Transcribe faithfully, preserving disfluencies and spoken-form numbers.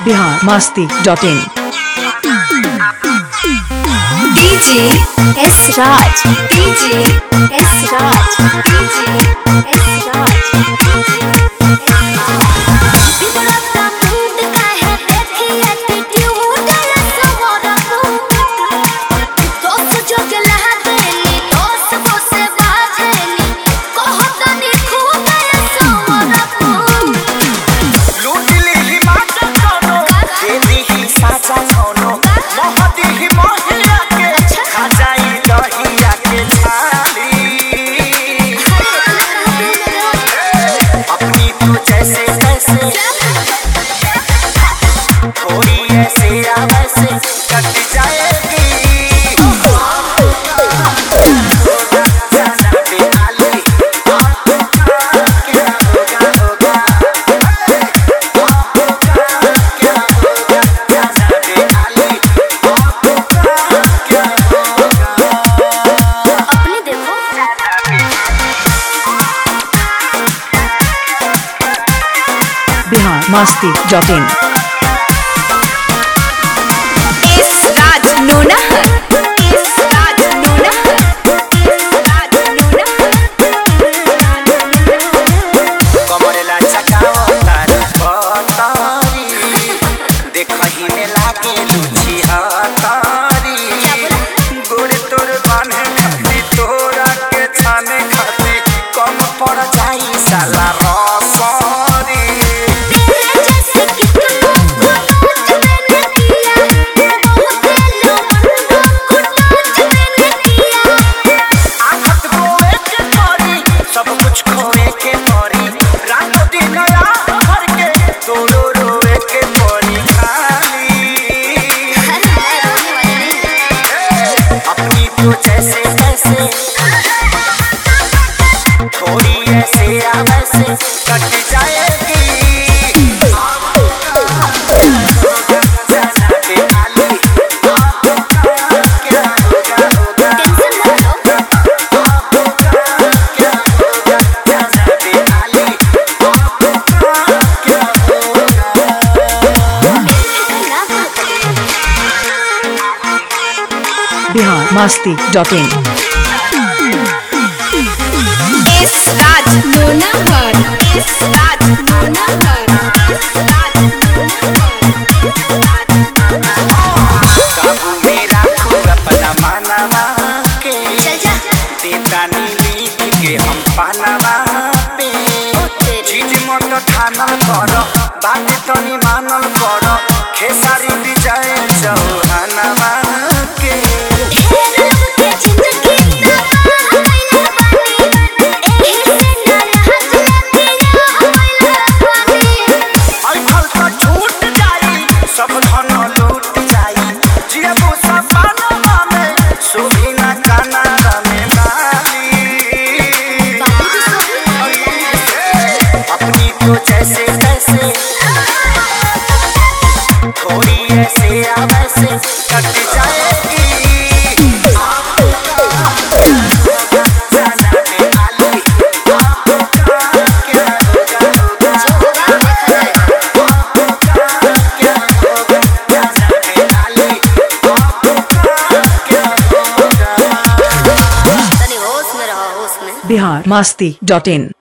Bihar Masti dot in. DJ S Raj, DJ S Raj, DJ S Raj. Bihar Masti dot in. S Raj Nonahar, S Raj Nonahar, S Raj Nonahar. कमरेला चकाओ तार बतारी, देखहि में लागे लुची हतारी। गोरे तोर बान्हे खाती तोरा के छाने खाती, कम पड़ जाई साला रसरी। जैसे जैसे थोड़ी ऐसे वैसे कट जाएगी। Bihar Masti dot in. S Raj Nonahar, S Raj Nonahar, S Raj Nonahar. काबू में राखू अपना मानवा के, देता नीली के हम पानवा पे। चीज मत ठानल कर, बात तनी मानल कर, खेसारी विजय चौहानवा के। जैसे जैसे थोड़ी ऐसे वैसे कट जाएगी। बिहार मस्ती डॉट इन।